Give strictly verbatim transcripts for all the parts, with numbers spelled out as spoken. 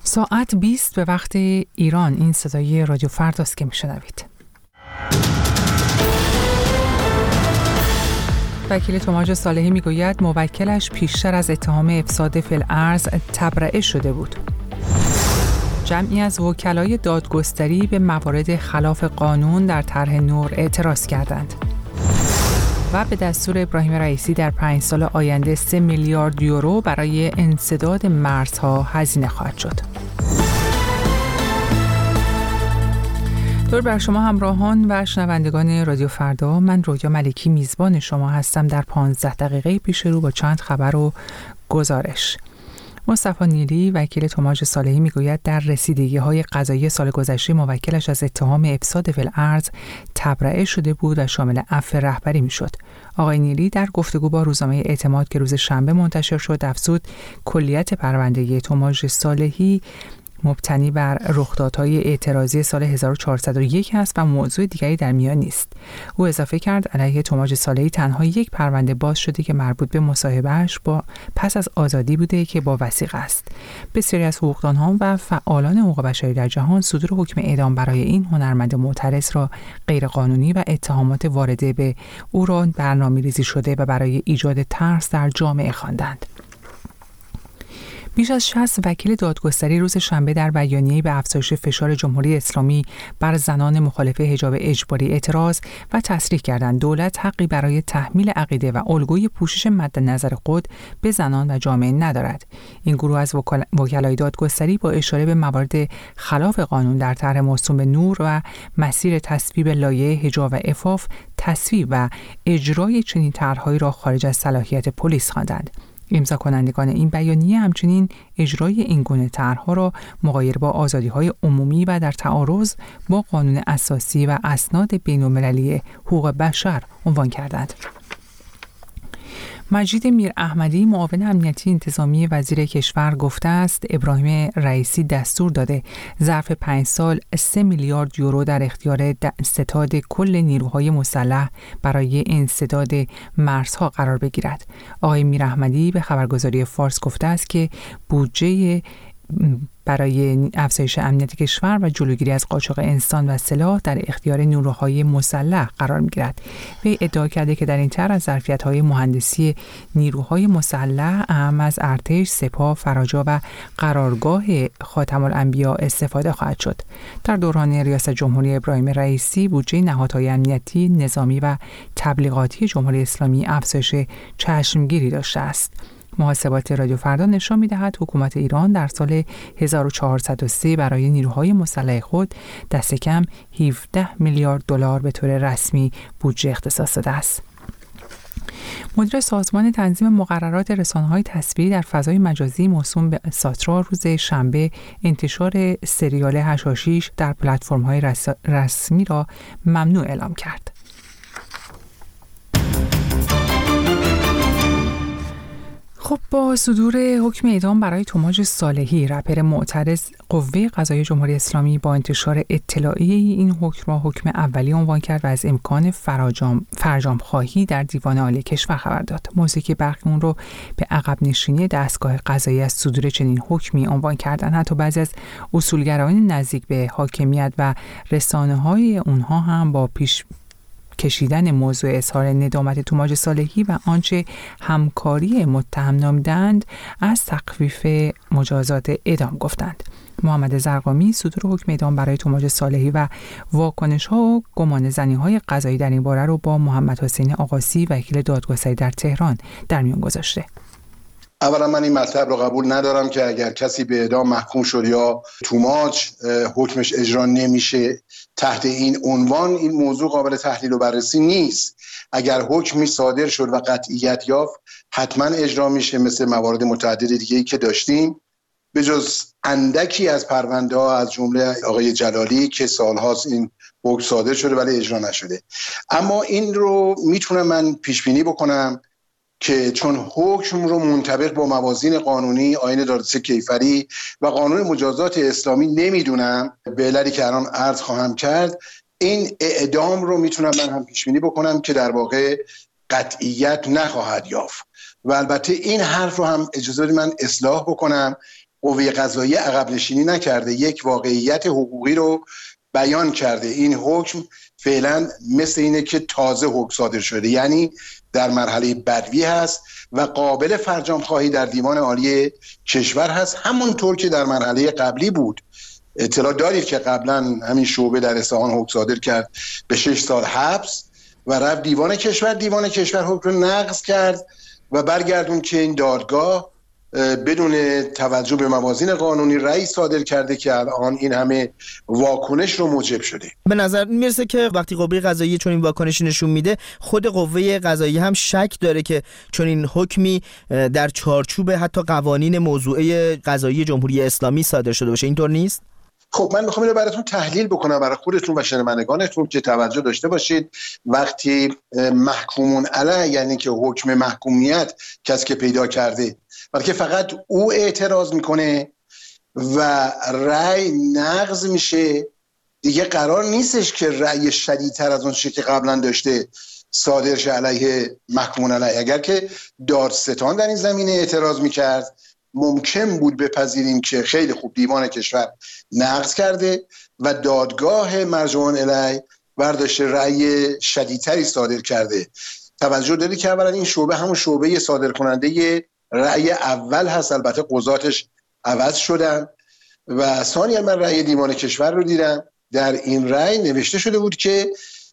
ساعت بیست به وقت ایران. این صدای رادیو فرداست که میشنوید. وکیل توماج صالحی میگوید موکلش پیشتر از اتهام افساد فی الارض تبرئه شده بود. جمعی از وکلای دادگستری به موارد خلاف قانون در طرح نور اعتراض کردند. و به دستور ابراهیم رئیسی در پنج سال آینده سه میلیارد یورو برای انسداد مرزها هزینه خواهد شد. درود بر شما همراهان و شنوندگان رادیو فردا. من رویا ملکی میزبان شما هستم در پانزده دقیقه پیش رو با چند خبر و گزارش. مصطفی نیلی وکیل توماج صالحی میگوید در رسیدگی‌های قضایی سال گذشته موکلش از اتهام افساد فی الارض تبرئه شده بود و شامل عفو رهبری میشد. آقای نیلی در گفتگو با روزنامه اعتماد که روز شنبه منتشر شد افزود کلیت پرونده توماج صالحی مبتنی بر رخدادهای اعتراضی سال هزار و چهارصد و یک است و موضوع دیگری در میان نیست. او اضافه کرد علیه توماج صالحی تنها یک پرونده باز شده که مربوط به مصاحبه‌اش با پس از آزادی بوده که با وثیقه است. بسیاری از حقوقدانان و فعالان حقوق بشری در جهان صدور حکم اعدام برای این هنرمند معترض را غیرقانونی و اتهامات وارده به او را برنامه‌ریزی شده و برای ایجاد ترس در جامعه خواندند. بیش از شصت وکیل دادگستری روز شنبه در بیانیه‌ای به افزایش فشار جمهوری اسلامی بر زنان مخالف حجاب اجباری اعتراض و تصریح کردند دولت حقی برای تحمیل عقیده و الگوی پوشش مد نظر خود به زنان و جامعه ندارد. این گروه از وکلای دادگستری با اشاره به موارد خلاف قانون در طرح موسوم به نور و مسیر تصویب لایحه حجاب و عفاف تصویب و اجرای چنین طرح‌هایی را خارج از صلاحیت پلیس خواندند. امضا کنندگان این بیانیه همچنین اجرای این گونه طرح‌ها را مغایر با آزادی‌های عمومی و در تعارض با قانون اساسی و اسناد بین‌المللی حقوق بشر عنوان کردند. مجید میر احمدی معاون امنیتی انتظامی وزیر کشور گفته است ابراهیم رئیسی دستور داده ظرف پنج سال سه میلیارد یورو در اختیار ستاد کل نیروهای مسلح برای انسداد مرزها قرار بگیرد. آقای میر احمدی به خبرگزاری فارس گفته است که بودجه برای افزایش امنیت کشور و جلوگیری از قاچاق انسان و سلاح در اختیار نیروهای مسلح قرار می‌گیرد. وی ادعا کرده که در این طرح از ظرفیت‌های مهندسی نیروهای مسلح اهم از ارتش، سپاه، فراجا و قرارگاه خاتم الانبیا استفاده خواهد شد. در دوران ریاست جمهوری ابراهیم رئیسی بودجه نهادهای امنیتی، نظامی و تبلیغاتی جمهوری اسلامی افزایش چشمگیری داشته است. محاسبات رادیو فردا نشان می‌دهد حکومت ایران در سال هزار و چهارصد و سه برای نیروهای مسلح خود دست کم هفده میلیارد دلار به طور رسمی بودجه اختصاص داده است. مدیر سازمان تنظیم مقررات رسانه‌های تصویری در فضای مجازی موسوم به ساترا روز شنبه انتشار سریال هشاشیش در پلتفرم‌های رس... رسمی را ممنوع اعلام کرد. خب با صدور حکم اعدام برای توماج صالحی رپر معترض قوه قضاییه جمهوری اسلامی با انتشار اطلاعیه این حکم را حکم اولی عنوان کرد و از امکان فرجام فرجام خواهی در دیوان عالی کشور خبر داد. موضوعی برخی اون رو به عقب نشینی دستگاه قضایی از صدور چنین حکمی عنوان کردن. حتی بعضی از اصولگرایان نزدیک به حاکمیت و رسانه‌های اونها هم با پیش کشیدن موضوع اظهار ندامت توماج صالحی و آنچه همکاری متهم نامیدند از تخفیف مجازات اعدام گفتند. محمد زرقامی صدور حکم اعدام برای توماج صالحی و واکنش‌ها و گمانه‌زنی‌های قضایی در این باره رو با محمد حسین آقاسی وکیل دادگستری در تهران در میان گذاشته. اولا من این مطلب رو قبول ندارم که اگر کسی به اعدام محکوم شد یا توماج حکمش اجرا نمیشه تحت این عنوان این موضوع قابل تحلیل و بررسی نیست. اگر حکمی صادر شد و قطعیت یافت حتما اجرا میشه، مثل موارد متعدد دیگه‌ای که داشتیم، به جز اندکی از پرونده ها از جمله آقای جلالی که سالهاست این حکم صادر شده ولی اجرا نشده. اما این رو میتونم من پیش بینی بکنم که چون حکم رو منطبق با موازین قانونی آیین دادرسی کیفری و قانون مجازات اسلامی نمیدونم، به علتی که الان عرض خواهم کرد، این اعدام رو میتونم من هم پیش بینی بکنم که در واقع قطعیت نخواهد یافت. و البته این حرف رو هم اجازه بدید من اصلاح بکنم قوه قضاییه عقب نشینی نکرده، یک واقعیت حقوقی رو بیان کرده. این حکم فعلا مثل اینه که تازه حکم صادر شده، یعنی در مرحله بدوی هست و قابل فرجام خواهی در دیوان عالی کشور هست، همونطور که در مرحله قبلی بود. اطلاع دارید که قبلا همین شعبه در اصفهان حکم صادر کرد به شش سال حبس و رفت دیوان کشور، دیوان کشور حکم رو نقض کرد و برگردون که این دادگاه بدون توجه به موازین قانونی رأی صادر کرده که الان این همه واکنش رو موجب شده. به نظر میرسه که وقتی قوه قضاییه چون این واکنشی نشون میده، خود قوه قضاییه هم شک داره که چون این حکمی در چارچوب حتی قوانین موضوعه قضایی جمهوری اسلامی صادر شده باشه. اینطور نیست؟ خب من میخوام اینو براتون تحلیل بکنم برای خودتون و شنوندگانتون که توجه داشته باشید. وقتی محکومون علیه، یعنی که حکم محکومیت کسی که پیدا کرده، بلکه فقط او اعتراض میکنه و رأی نقض میشه، دیگه قرار نیستش که رأی شدیدتر از اون چیزی که قبلا داشته صادر شه علیه محکومون علیه. اگر که دادستان در این زمینه اعتراض میکرد، ممکن بود بپذیریم که خیلی خوب دیوان کشور نقض کرده و دادگاه مرجوعان الیه برداشته رأی شدیدتری صادر کرده. توجه داری که اولا این شعبه همون شعبه صادر کننده رأی اول هست، البته قضاتش عوض شدن. و ثانیا من رأی دیوان کشور رو دیدم، در این رأی نوشته شده بود که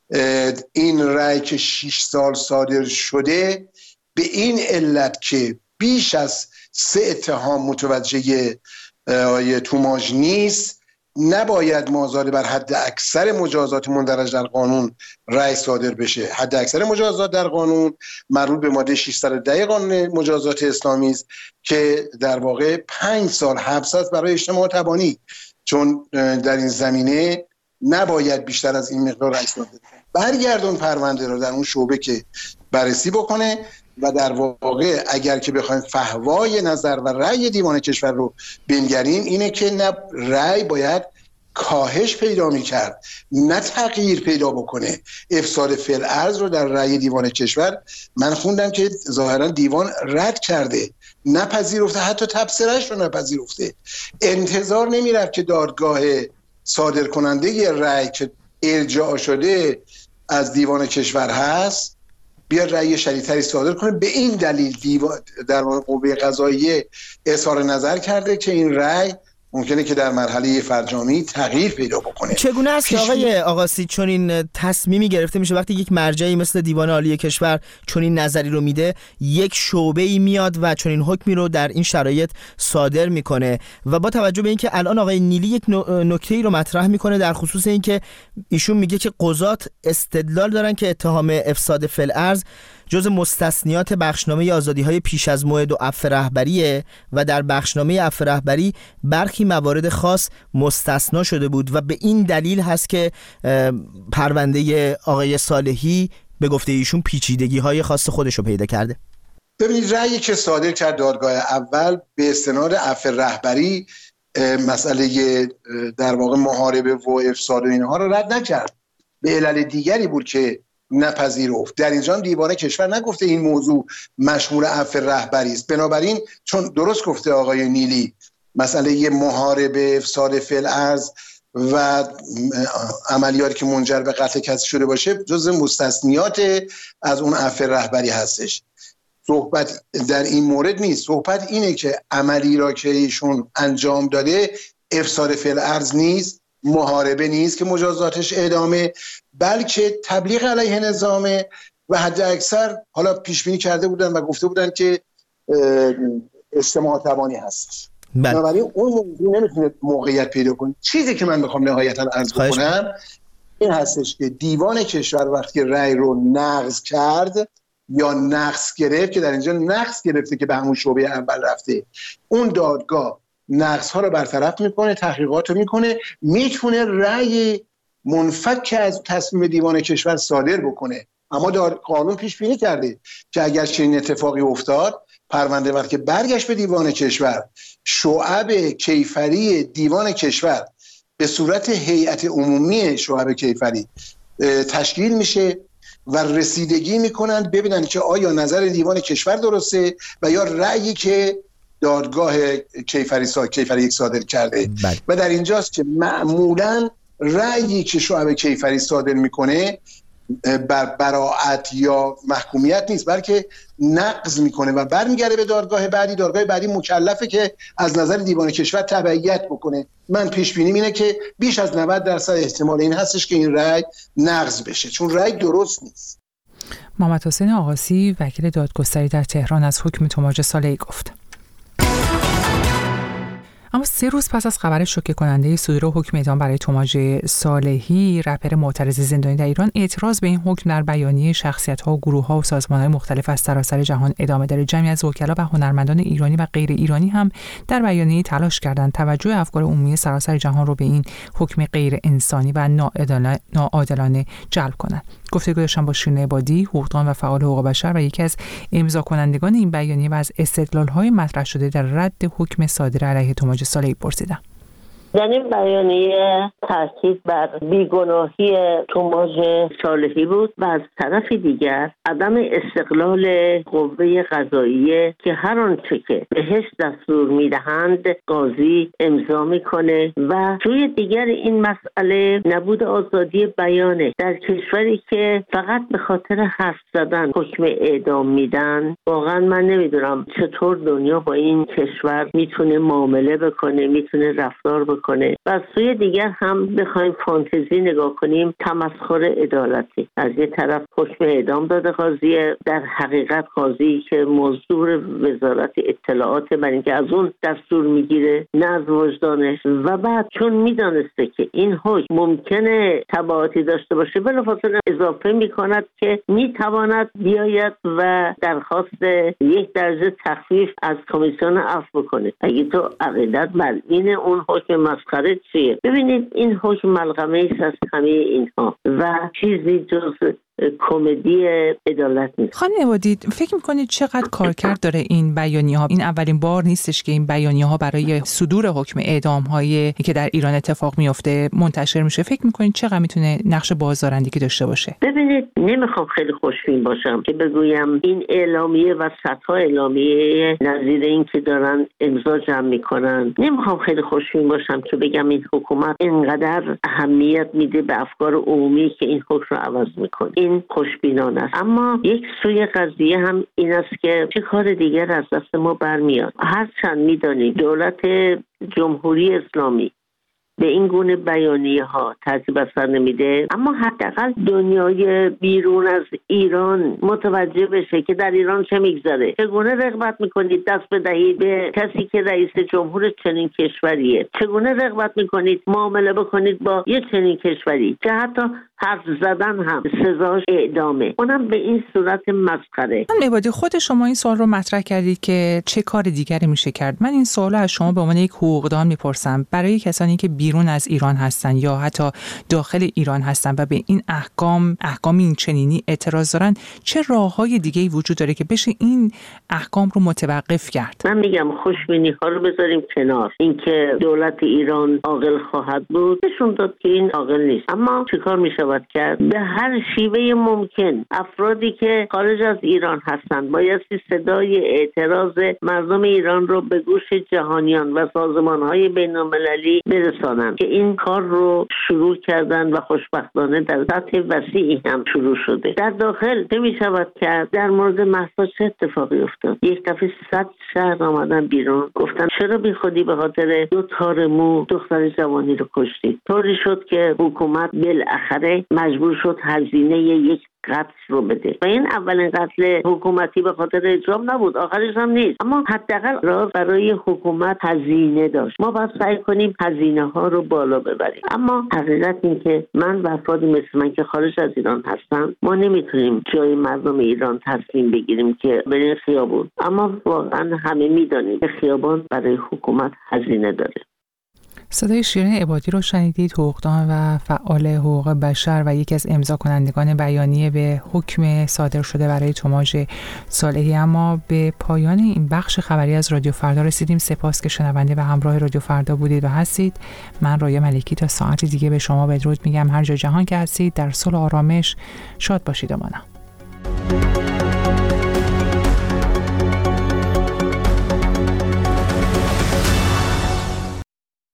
این رأی که شش سال صادر شده به این علت که بیش از سه اتهام متوجه آیه توماژ نیست، نباید مازاد بر حد اکثر مجازات مندرج در قانون رأی صادر بشه. حد اکثر مجازات در قانون مربوط به ماده ششصد و ده قانون مجازات اسلامی است که در واقع پنج سال حبس است برای اجتماع تبانی، چون در این زمینه نباید بیشتر از این مقدار رأی صادر کنه. برگردون پرونده رو در اون شعبه که بررسی بکنه و در واقع اگر که بخوایم فحوای نظر و رأی دیوان کشور رو بنگریم، اینه که نه رأی باید کاهش پیدا می‌کرد نه تغییر پیدا بکنه. افساد فی‌الارض رو در رأی دیوان کشور من خوندم که ظاهرا دیوان رد کرده، نپذیرفته، حتی تبصره‌اش رو نپذیرفته. انتظار نمی‌رفت که دادگاه صادر کننده رأی که ارجاع شده از دیوان کشور هست بیاد رأی شدیدتری صادر کنه. به این دلیل دیوان در قوه قضاییه اظهار نظر کرده که این رأی ممکنه که در مرحله فرجامی تغییر پیدا بکنه. چگونه است آقای آقاسی چون این تصمیمی گرفته میشه وقتی یک مرجعی مثل دیوان عالی کشور چون این نظری رو میده، یک شعبه‌ای میاد و چون این حکمی رو در این شرایط صادر میکنه و با توجه به اینکه الان آقای نیلی یک نکته‌ای رو مطرح میکنه در خصوص اینکه ایشون میگه که قضات استدلال دارن که اتهام افساد فی‌الارض جز مستثنیات بخشنامه آزادی‌های پیش از موعد و عفو رهبریه و در بخشنامه عفو رهبری برخی موارد خاص مستثنا شده بود و به این دلیل هست که پرونده آقای صالحی به گفته ایشون پیچیدگی‌های خاص خودش رو پیدا کرده. ببینید رأیی که صادر کرد دادگاه اول به استناد عفو رهبری مسئله در واقع محاربه و افساد و اینها رو رد نکرد، به علل دیگری بود که نپذیرفت. در اینجا دیوان کشور نگفته این موضوع مشمول عفو رهبری است. بنابراین چون درست گفته آقای نیلی مسئله محاربه افساد فی‌الارض و عملیاتی که منجر به قتل کسی شده باشه جزء مستثنیات از اون عفو رهبری هستش. صحبت در این مورد نیست، صحبت اینه که عملی را که ایشون انجام داده افساد فی‌الارض نیست، محاربه نیست که مجازاتش اعدامه، بلکه تبلیغ علیه نظامه و حد اکثر حالا پیش بینی کرده بودن و گفته بودن که اجتماع تبانی هستش. بنابراین اون موضوع نمیتونه موقعیت پیدا کنه. چیزی که من میخوام نهایتا عرض بکنم این هستش که دیوان کشور وقتی رأی رو نقض کرد یا نقض گرفت، که در اینجا نقض گرفته که به همون شعبه اول رفته، اون دادگاه نقض ها رو برطرف میکنه، تحقیقات رو میکنه، میتونه رأی منفک از تصمیم دیوان کشور صادر بکنه. اما قانون پیش بینی کرده که اگر چنین اتفاقی افتاد، پرونده وقتی برگشت به دیوان کشور، شعب کیفری دیوان کشور به صورت هیئت عمومی شعب کیفری تشکیل میشه و رسیدگی میکنند ببینن که آیا نظر دیوان کشور درسته و یا رأیی که دادگاه کیفری سا... کیفری یک صادر کرده بله. و در اینجاست که معمولاً رأیی که شعب کیفری صادر میکنه بر براءت یا محکومیت نیست، بلکه نقض میکنه و برمیگرده به دادگاه بعدی. دادگاه بعدی مکلفه که از نظر دیوان کشور تبعیت بکنه. من پیش بینیم اینه که بیش از نود درصد احتمال این هستش که این رأی نقض بشه، چون رأی درست نیست. محمد حسین آقاسی وکیل دادگستری در تهران از حکم توماج صالحی گفت. اما سه روز پس از خبر شوکه کننده صدور حکم اعدام برای توماج صالحی، رپر معترض زندانی در ایران، اعتراض به این حکم در بیانیه شخصیت‌ها و گروه‌ها و سازمان‌های مختلف از سراسر جهان ادامه داره. جمعی از وکلا و هنرمندان ایرانی و غیر ایرانی هم در بیانیه تلاش کردند توجه افکار عمومی سراسر جهان رو به این حکم غیر انسانی و ناعادلانه جلب کنند. گفتگو داشتم با شیرین عبادی، حقوقدان و فعال حقوق بشر و یکی از امضا کنندگان این بیانیه و از استدلال‌های مطرح شده در رد حکم صادر علیه توماج صالحی پرسیدم. در این بیانیه تاکید بر بیگناهی توماج صالحی بود و از طرف دیگر عدم استقلال قوه قضاییه که هر آنچه که بهش دستور میدهند قاضی امضا میکنه و توی دیگر این مسئله نبود آزادی بیانه در کشوری که فقط به خاطر حرف زدن حکم اعدام میدن. واقعا من نمیدونم چطور دنیا با این کشور میتونه معامله بکنه، میتونه رفتار بکنه کنه. و از سوی دیگر هم بخوایم فانتزی نگاه کنیم، تمسخر عدالتی. از یه طرف حکم اعدام داده قاضی، در حقیقت قاضی که موضوع وزارت اطلاعات بر اینکه از اون دستور میگیره نه از وجدانش، و بعد چون میدانسته که این حکم ممکنه تبعاتی داشته باشه بلافاصله اضافه میکند که میتواند بیاید و درخواست یک درجه تخفیف از کمیسیون عفو بکنه. اگه تو عقیدت بر این اون حکم مسخره چیه؟ ببینید این حکم ملغمه ایست از همه اینها و چیزی جز کمدی عدالت نیست. خانم عبادی، فکر میکنید چقدر کارکرد داره این بیانیه ها؟ این اولین بار نیستش که این بیانیه ها برای صدور حکم اعدام هایی که در ایران اتفاق میفته منتشر میشه. فکر میکنید چقدر میتونه نقش بازدارندگی داشته باشه؟ ببینید، نمیخوام خیلی خوشبین باشم که بگویم این اعلامیه و صدها اعلامیه نظیر این که دارن امضا جمع میکنن، نمیخوام خیلی خوشبین باشم که بگم این حکومت اینقدر اهمیت میده به افکار عمومی که این حکم رو عوض میکنه. این خوشبینانه است. اما یک سوی قضیه هم این است که چه کار دیگر از دست ما برمیاد. هرچند میدانید دولت جمهوری اسلامی به این گونه بیانیه ها ترتیب اثر نمیده، اما حداقل دنیای بیرون از ایران متوجه بشه که در ایران چه میگذره. چگونه رغبت میکنید دست بدهید به کسی که رئیس جمهور چنین کشوریه؟ چگونه رغبت میکنید معامله بکنید با یه چنین کشوری که حتی حرف زدن هم سزاش اعدامه، اونم به این صورت مسخره؟ من عبادی، خود شما این سوال رو مطرح کردید که چه کار دیگری میشه کرد. من این سوال رو از شما به عنوان یک حقوقدان میپرسم. برای کسانی که بیرون از ایران هستن یا حتی داخل ایران هستن و به این احکام احکام این چنینی اعتراض دارن، چه راههای دیگه‌ای وجود داره که بشه این احکام رو متوقف کرد؟ من میگم خوشبینی ها رو بذاریم کنار. اینکه دولت ایران عاقل خواهد بود نشون داد که این عاقل نیست. اما چیکار میشه کرد؟ به هر شیوه ممکن افرادی که خارج از ایران هستند بایستی صدای اعتراض مردم ایران رو به گوش جهانیان و سازمان‌های بین‌المللی برسانند که این کار رو شروع کردن و خوشبختانه در سطح وسیعی هم شروع شده. در داخل چه می‌شود کرد؟ در مورد مهسا چه اتفاقی افتاد؟ یک دفعه صد شهر آمدن بیرون گفتن چرا بی خودی به خاطر دو تار مو دختر جوانی رو کشتید؟ طوری شد که حکومت بالاخره مجبور شد هزینه یک قتل رو بده و این اولین قتل حکومتی به خاطر اجرام نبود، آخرش هم نیست، اما حداقل راه برای حکومت هزینه داشت. ما باید سعی کنیم هزینه ها رو بالا ببریم. اما حقیقت این که من و افرادی مثل من که خارج از ایران هستن، ما نمیتونیم جای مردم ایران تصمیم بگیریم که برین خیابون، اما واقعا همه میدانیم که خیابان برای حکومت هزینه داره. صدای شیرین عبادی رو شنیدید، حقوقدان و فعال حقوق بشر و یکی از امضا کنندگان بیانیه به حکم صادر شده برای توماج صالحی. اما به پایان این بخش خبری از رادیو فردا رسیدیم. سپاس که شنونده و همراه رادیو فردا بودید و هستید. من رایه ملکی تا ساعت دیگه به شما بدرود میگم. هر جا جهان که هستید در صلح و آرامش شاد باشید و مانا.